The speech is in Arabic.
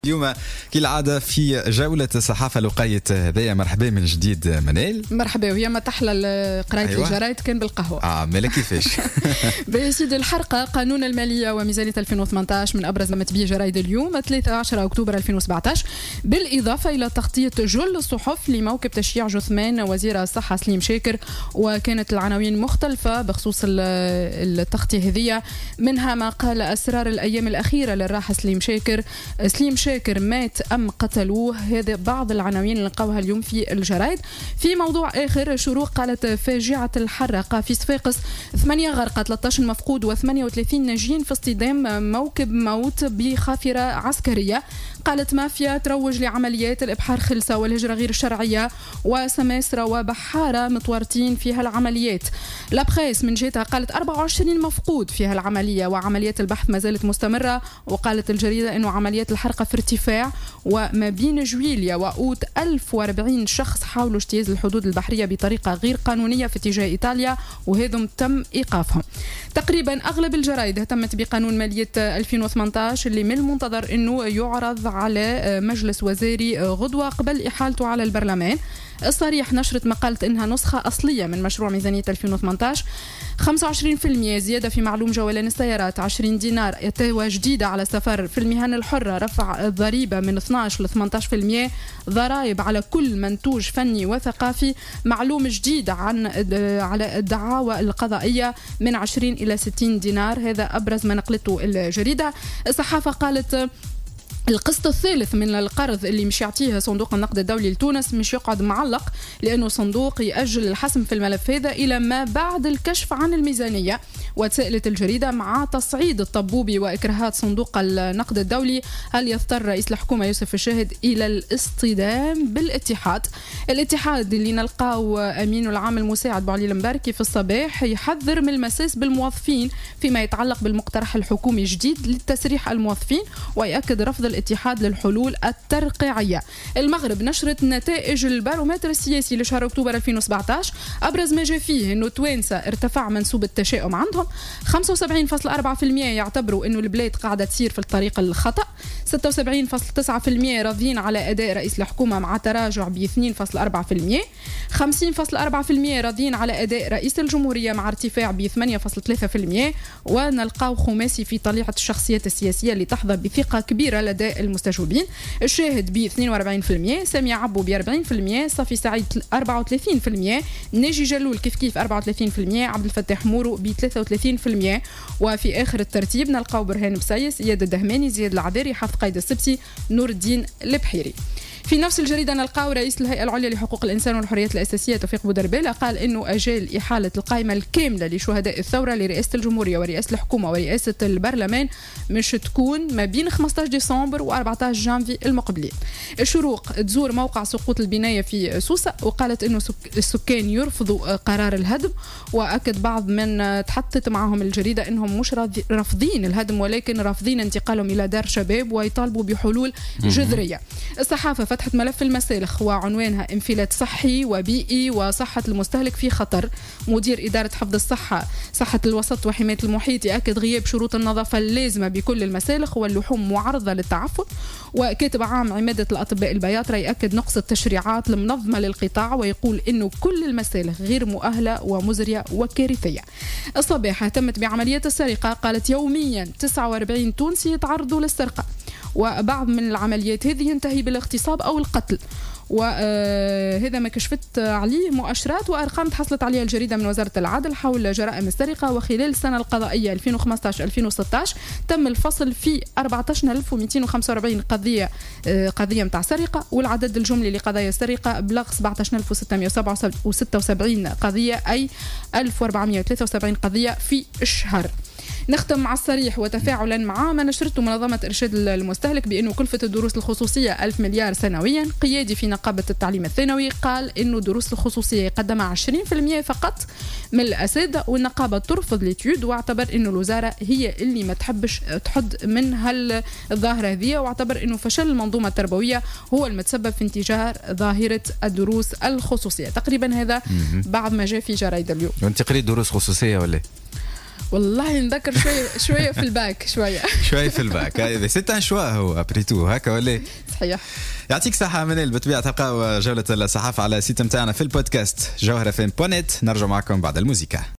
اليوم كالعادة في جولة الصحافة لقاية هذايا. مرحبا من جديد منال. مرحبا. وهي ما تحلى قراية أيوة. الجرايد كان بالقهوة. مالا كيفاش؟ بسيد الحرقة قانون المالية وميزانية 2018 من أبرز ما تبيه جرايد اليوم 13 أكتوبر 2017، بالإضافة إلى تغطية جل الصحف لموكب تشييع جثمان وزير الصحة سليم شاكر، وكانت العناوين مختلفة بخصوص التغطية هذه. منها ما قال أسرار الأيام الأخيرة للراحة سليم شاكر مات أم قتلوه. هذا بعض العناوين اللي نلقاوها اليوم في الجرايد. في موضوع آخر، شروق قالت فاجعة الحرقة في صفاقس، 8 غرقى 13 مفقود و38 ناجين في اصطدام موكب موت بخافرة عسكرية. قالت مافيا تروج لعمليات الإبحار خلسة والهجرة غير الشرعية، وسماسرة وبحارة متورطين في هالعمليات. لابخيس من جهتها قالت 24 مفقود في هالعملية وعمليات البحث ما زالت مستمرة. وقالت الجريدة أنه عمليات الحرقة في ارتفاع، وما بين جويليا وأوت 1040 شخص حاولوا اجتياز الحدود البحرية بطريقة غير قانونية في اتجاه إيطاليا، وهذم تم إيقافهم. تقريبا أغلب الجرائد اهتمت بقانون مالية 2018 اللي من المنتظر أنه يعرض على مجلس وزاري غدوة قبل إحالته على البرلمان. الصريح نشرت مقالة إنها نسخة أصلية من مشروع ميزانية 2018. 25% زيادة في معلوم جولان السيارات، 20 دينار يتوى جديدة على السفر. في المهن الحرة رفع الضريبة من 12 ل 18%. ضرائب على كل منتوج فني وثقافي. معلوم جديد على الدعاوى القضائية من 20 إلى 60 دينار. هذا أبرز ما نقلته الجريدة. الصحافة قالت القسط الثالث من القرض اللي مش يعطيه صندوق النقد الدولي لتونس مش يقعد معلق، لأنه صندوق يأجل الحسم في الملف هذا إلى ما بعد الكشف عن الميزانية. وتسألت الجريدة مع تصعيد الطبوبي وإكراهات صندوق النقد الدولي، هل يضطر رئيس الحكومة يوسف الشاهد إلى الاصطدام بالاتحاد؟ الاتحاد اللي نلقاو أمين العام المساعد بعلي المباركي في الصباح يحذر من المساس بالموظفين فيما يتعلق بالمقترح الحكومي الجديد للتسريح الموظفين، ويأكد رفض الاتحاد للحلول الترقيعية. المغرب نشرت نتائج البارومتر السياسي لشهر أكتوبر 2017. أبرز ما جاء فيه أنه توانسة ارتفع منسوب التشاؤم عندهم. 75.4% يعتبروا أنه البلاد قاعدة تسير في الطريق الخطأ. 76.9% راضين على أداء رئيس الحكومة مع تراجع ب 2.4%. 50.4% راضين على أداء رئيس الجمهورية مع ارتفاع ب 8.3%. ونلقاو خماسي في طليعة الشخصيات السياسية اللي تحظى بثقة كبيرة لدى المستجوبين. الشاهد ب 42%، سامي عبو ب 40%، صفي سعيد 34%، ناجي جلول كيف 34%، عبد الفتاح مورو ب 33%. وفي آخر الترتيب نلقاو برهان بسايس، إياد الدهماني، زياد العذاري، حفظ قايد السبسي، نور الدين البحيري. في نفس الجريدة نلقاو رئيس الهيئة العليا لحقوق الإنسان والحريات الأساسية توفيق بودربالة قال إنه أجال إحالة القائمة الكاملة لشهداء الثورة لرئاسة الجمهورية ورئاسة الحكومة ورئاسة البرلمان مش تكون ما بين 15 ديسمبر و14 جانفي المقبلين. الشروق تزور موقع سقوط البناية في سوسة وقالت إنه السكان يرفضوا قرار الهدم، وأكد بعض من تحدثت معهم الجريدة إنهم مش رافضين الهدم ولكن رافضين انتقالهم إلى دار شباب ويطالبوا بحلول جذرية. الصحافة فتحت ملف المسالخ وعنوانها انفلات صحي وبيئي وصحة المستهلك في خطر. مدير إدارة حفظ الصحة صحة الوسط وحماية المحيط يأكد غياب شروط النظافة اللازمة بكل المسالخ واللحوم معرضة للتعفن. وكاتب عام عمادة الأطباء البياطرة يأكد نقص التشريعات المنظمة للقطاع ويقول إنه كل المسالخ غير مؤهلة ومزرية وكارثية. الصباح اهتمت بعمليات السرقة، قالت يوميا 49 تونسي يتعرضوا للسرقة، وبعض من العمليات هذه ينتهي بالاغتصاب أو القتل. وهذا ما كشفت عليه مؤشرات وأرقام تحصلت عليها الجريدة من وزارة العدل حول جرائم السرقة. وخلال السنة القضائية 2015-2016 تم الفصل في 14245 قضية متاع سرقة، والعدد الجملي لقضايا السرقة بلغ 17676 قضية، أي 1473 قضية في الشهر. نختم مع الصريح وتفاعلا مع ما نشرته منظمة إرشاد المستهلك بأنه كلفة الدروس الخصوصية 1000 مليار سنويا. قيادي في نقابة التعليم الثانوي قال أنه الدروس الخصوصية يقدمها 20% فقط من الأساتذة، والنقابة ترفض الاتيود واعتبر أنه الوزارة هي اللي ما تحبش تحد من هالظاهرة هذه، واعتبر أنه فشل المنظومة التربوية هو المتسبب في انتشار ظاهرة الدروس الخصوصية. تقريبا هذا بعض ما جاء في جرائد اليوم. وانت قريت دروس خصوصية ولا؟ والله نذكر شويه في الباك شويه في الباك. سي ان شوا هو ابري تو هكا ولا صحيح. يعطيك صحة منال. بالطبيعة تلقاو جولة الصحافة على سيت متاعنا في البودكاست جوهرة فين بونت. نرجع معكم بعد الموسيقى.